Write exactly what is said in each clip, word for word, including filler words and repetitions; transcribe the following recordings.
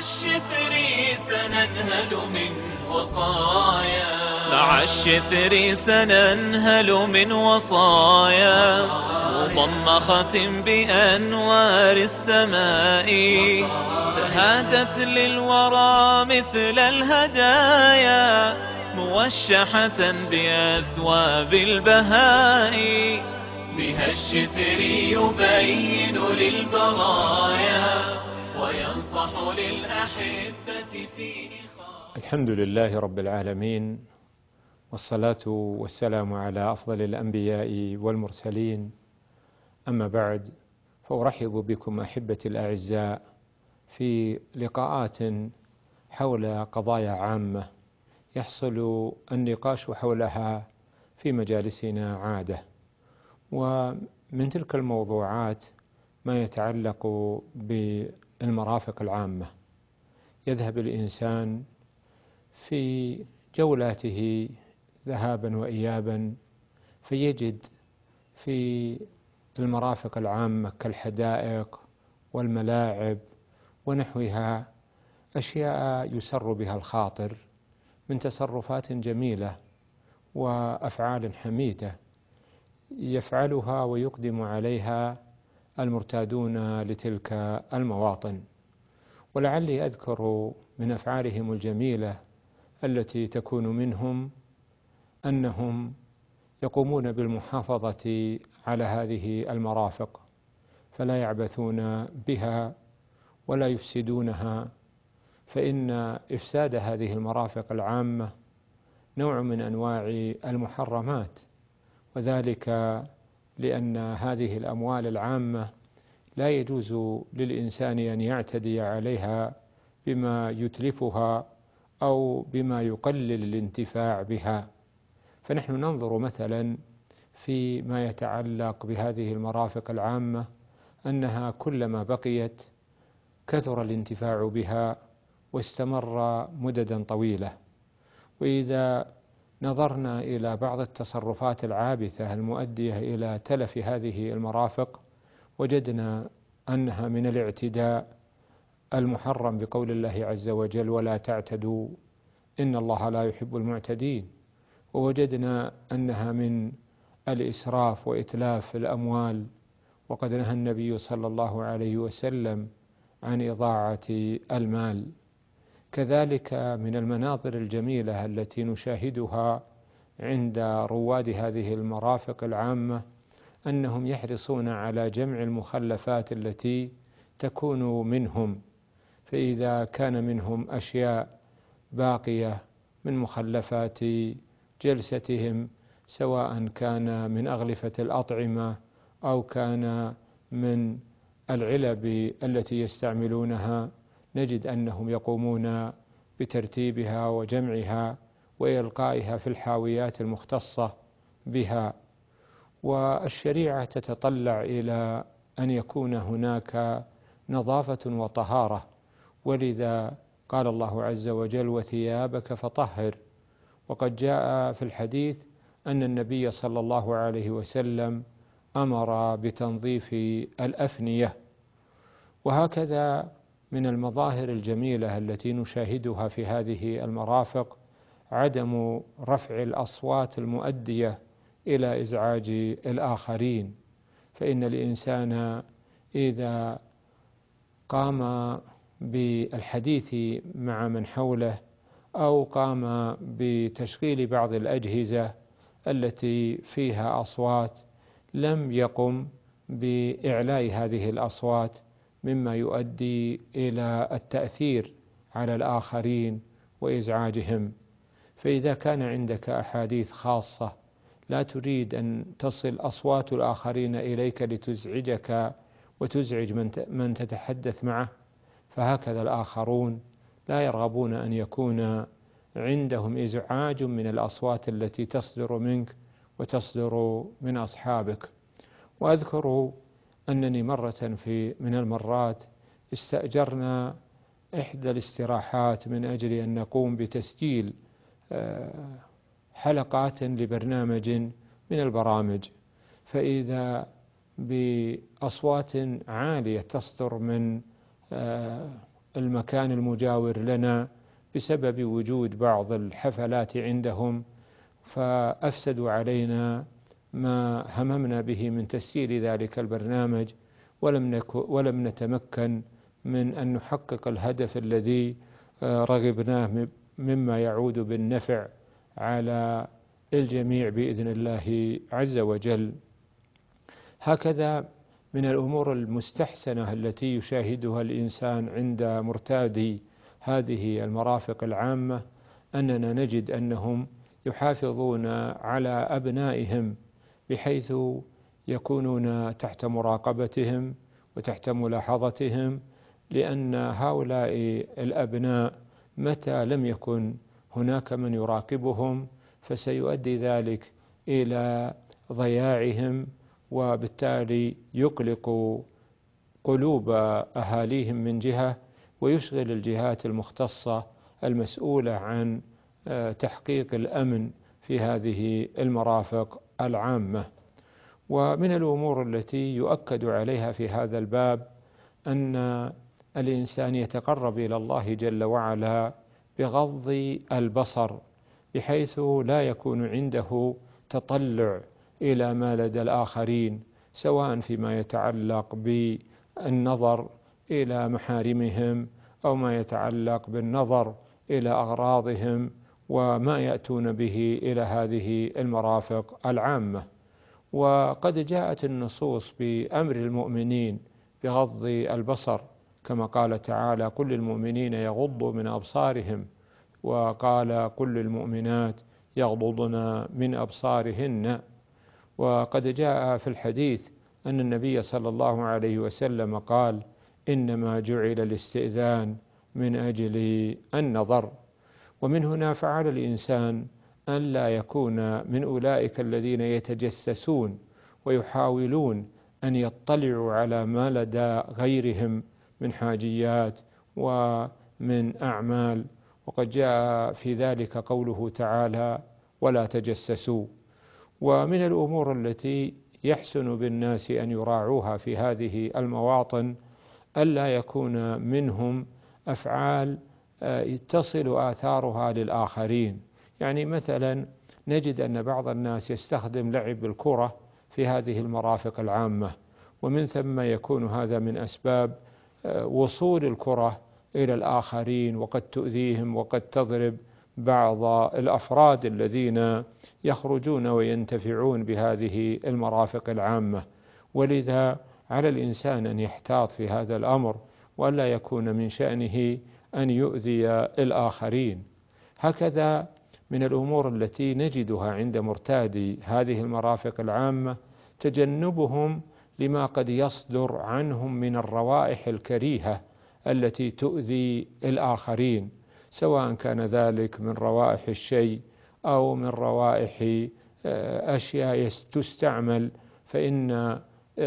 الشثر سننهل من وصايا مع الشثر سننهل من وصايا مضمخة بأنوار السماء تهادت للورى مثل الهدايا موشحة بأثواب البهاء بها الشثر يبين للبرايا وينصح للأحبة في إخاء. الحمد لله رب العالمين، والصلاة والسلام على أفضل الأنبياء والمرسلين. أما بعد، فأرحب بكم أحبتي الأعزاء في لقاءات حول قضايا عامة يحصل النقاش حولها في مجالسنا عادة، ومن تلك الموضوعات ما يتعلق بالمرافق العامة. يذهب الإنسان في جولاته ذهابا وإيابا فيجد في المرافق العامة كالحدائق والملاعب ونحوها أشياء يسر بها الخاطر من تصرفات جميلة وأفعال حميدة يفعلها ويقدم عليها المرتادون لتلك المواطن. ولعلي أذكر من أفعالهم الجميلة التي تكون منهم أنهم يقومون بالمحافظة على هذه المرافق، فلا يعبثون بها ولا يفسدونها، فإن إفساد هذه المرافق العامة نوع من أنواع المحرمات، وذلك لأن هذه الأموال العامة لا يجوز للإنسان أن يعتدي عليها بما يتلفها أو بما يقلل الانتفاع بها. فنحن ننظر مثلا فيما يتعلق بهذه المرافق العامة أنها كلما بقيت كثر الانتفاع بها واستمر مددا طويلة. وإذا نظرنا إلى بعض التصرفات العابثة المؤدية إلى تلف هذه المرافق وجدنا أنها من الاعتداء المحرم بقول الله عز وجل: ولا تعتدوا إن الله لا يحب المعتدين. ووجدنا أنها من الإسراف وإتلاف الأموال، وقد نهى النبي صلى الله عليه وسلم عن إضاعة المال. كذلك من المناظر الجميلة التي نشاهدها عند رواد هذه المرافق العامة أنهم يحرصون على جمع المخلفات التي تكون منهم، فإذا كان منهم أشياء باقية من مخلفات جلستهم، سواء كان من أغلفة الأطعمة أو كان من العلب التي يستعملونها، نجد أنهم يقومون بترتيبها وجمعها وإلقائها في الحاويات المختصة بها. والشريعة تتطلع إلى أن يكون هناك نظافة وطهارة، ولذا قال الله عز وجل: وثيابك فطهر. وقد جاء في الحديث أن النبي صلى الله عليه وسلم أمر بتنظيف الأفنية. وهكذا من المظاهر الجميلة التي نشاهدها في هذه المرافق عدم رفع الأصوات المؤدية إلى إزعاج الآخرين، فإن الإنسان إذا قام بالحديث مع من حوله أو قام بتشغيل بعض الأجهزة التي فيها أصوات لم يقم بإعلاء هذه الأصوات، مما يؤدي إلى التأثير على الآخرين وإزعاجهم. فإذا كان عندك أحاديث خاصة لا تريد أن تصل أصوات الآخرين إليك لتزعجك وتزعج من تتحدث معه، فهكذا الآخرون لا يرغبون أن يكون عندهم إزعاج من الأصوات التي تصدر منك وتصدر من أصحابك. وأذكر أنني مرة في من المرات استأجرنا إحدى الاستراحات من أجل أن نقوم بتسجيل حلقات لبرنامج من البرامج، فإذا بأصوات عالية تصدر من المكان المجاور لنا بسبب وجود بعض الحفلات عندهم، فأفسدوا علينا ما هممنا به من تسيير ذلك البرنامج، ولم, ولم نتمكن من أن نحقق الهدف الذي رغبناه مما يعود بالنفع على الجميع بإذن الله عز وجل. هكذا من الأمور المستحسنة التي يشاهدها الإنسان عند مرتادي هذه المرافق العامة أننا نجد أنهم يحافظون على أبنائهم بحيث يكونون تحت مراقبتهم وتحت ملاحظتهم، لأن هؤلاء الأبناء متى لم يكن هناك من يراقبهم فسيؤدي ذلك إلى ضياعهم، وبالتالي يقلق قلوب أهاليهم من جهة، ويشغل الجهات المختصة المسؤولة عن تحقيق الأمن في هذه المرافق العامة. ومن الأمور التي يؤكد عليها في هذا الباب أن الإنسان يتقرب إلى الله جل وعلا بغض البصر، بحيث لا يكون عنده تطلع إلى ما لدى الآخرين، سواء فيما يتعلق بالنظر إلى محارمهم أو ما يتعلق بالنظر إلى أغراضهم وما يأتون به إلى هذه المرافق العامة. وقد جاءت النصوص بأمر المؤمنين بغض البصر، كما قال تعالى: كل المؤمنين يغضوا من أبصارهم، وقال: كل المؤمنات يغضضن من أبصارهن. وقد جاء في الحديث أن النبي صلى الله عليه وسلم قال: إنما جعل الاستئذان من أجل النظر. ومن هنا فعل الإنسان أن لا يكون من أولئك الذين يتجسسون ويحاولون أن يطلعوا على ما لدى غيرهم من حاجيات ومن أعمال، وقد جاء في ذلك قوله تعالى: ولا تجسسوا. ومن الأمور التي يحسن بالناس أن يراعوها في هذه المواطن ألا يكون منهم أفعال تصل آثارها للآخرين. يعني مثلا نجد أن بعض الناس يستخدم لعب الكرة في هذه المرافق العامة، ومن ثم يكون هذا من أسباب وصول الكرة إلى الآخرين، وقد تؤذيهم وقد تضرب بعض الأفراد الذين يخرجون وينتفعون بهذه المرافق العامة. ولذا على الإنسان أن يحتاط في هذا الأمر، وألا يكون من شأنه أن يؤذي الآخرين. هكذا من الأمور التي نجدها عند مرتادي هذه المرافق العامة تجنبهم لما قد يصدر عنهم من الروائح الكريهة التي تؤذي الآخرين، سواء كان ذلك من روائح الشيء أو من روائح أشياء تستعمل، فإن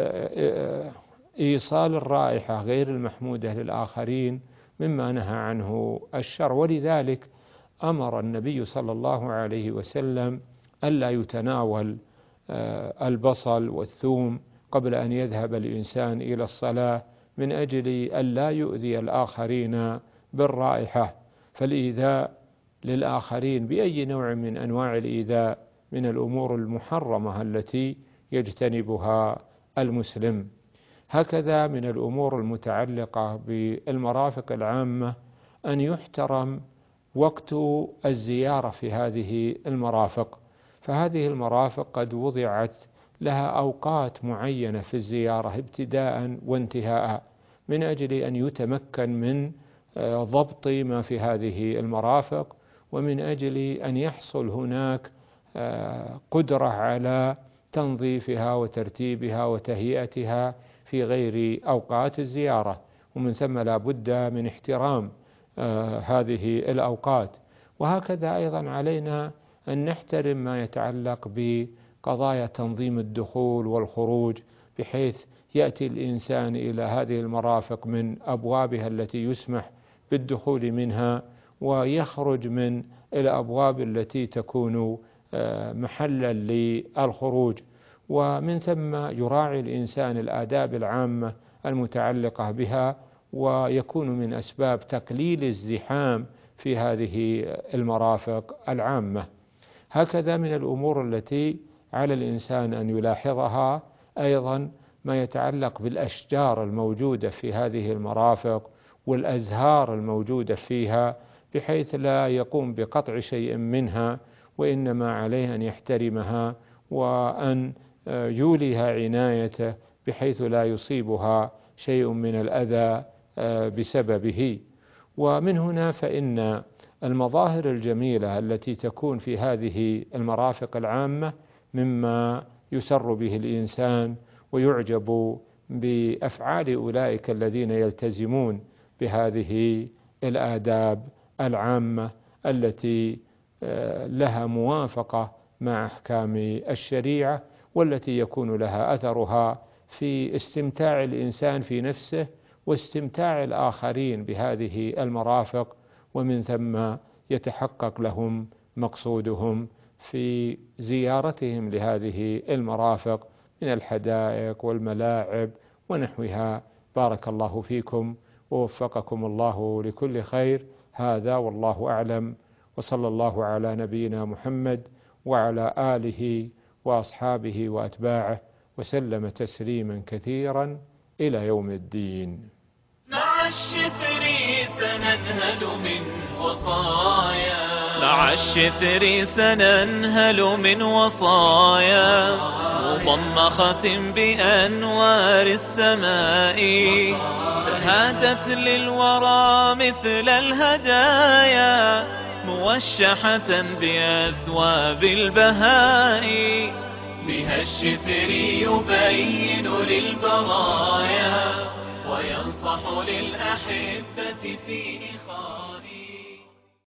إيصال الرائحة غير المحمودة للآخرين مما نهى عنه الشرع. ولذلك أمر النبي صلى الله عليه وسلم ألا يتناول البصل والثوم قبل أن يذهب الإنسان إلى الصلاة، من أجل ألا يؤذي الآخرين بالرائحة. فالإيذاء للآخرين بأي نوع من أنواع الإيذاء من الأمور المحرمة التي يجتنبها المسلم. هكذا من الأمور المتعلقة بالمرافق العامة أن يحترم وقت الزيارة في هذه المرافق، فهذه المرافق قد وضعت لها أوقات معينة في الزيارة ابتداء وانتهاء، من أجل أن يتمكن من ضبط ما في هذه المرافق، ومن أجل أن يحصل هناك قدرة على تنظيفها وترتيبها وتهيئتها في غير أوقات الزيارة. ومن ثم لا بد من احترام هذه الأوقات. وهكذا أيضا علينا أن نحترم ما يتعلق بقضايا تنظيم الدخول والخروج، بحيث يأتي الإنسان إلى هذه المرافق من أبوابها التي يسمح بالدخول منها، ويخرج من الأبواب التي تكون محلا للخروج. ومن ثم يراعي الإنسان الآداب العامة المتعلقة بها، ويكون من أسباب تقليل الزحام في هذه المرافق العامة. هكذا من الأمور التي على الإنسان أن يلاحظها أيضا ما يتعلق بالأشجار الموجودة في هذه المرافق والأزهار الموجودة فيها، بحيث لا يقوم بقطع شيء منها، وإنما عليه أن يحترمها وأن يوليها عنايته بحيث لا يصيبها شيء من الأذى بسببه. ومن هنا فإن المظاهر الجميلة التي تكون في هذه المرافق العامة مما يسر به الإنسان ويعجب بأفعال أولئك الذين يلتزمون بهذه الآداب العامة التي لها موافقة مع أحكام الشريعة، والتي يكون لها أثرها في استمتاع الإنسان في نفسه واستمتاع الآخرين بهذه المرافق، ومن ثم يتحقق لهم مقصودهم في زيارتهم لهذه المرافق من الحدائق والملاعب ونحوها. بارك الله فيكم ووفقكم الله لكل خير. هذا والله أعلم، وصلى الله على نبينا محمد وعلى آله وأصحابه وأتباعه وسلم تسليما كثيرا إلى يوم الدين. مع الشفر سننهل من وصايا مع الشفر سننهل من وصايا مضمخة بأنوار السماء، تهادت للورى مثل الهدايا موشحة بأثواب البهاء. بها الشفر يبين للبرايا وينصح للأحبة في إخائي.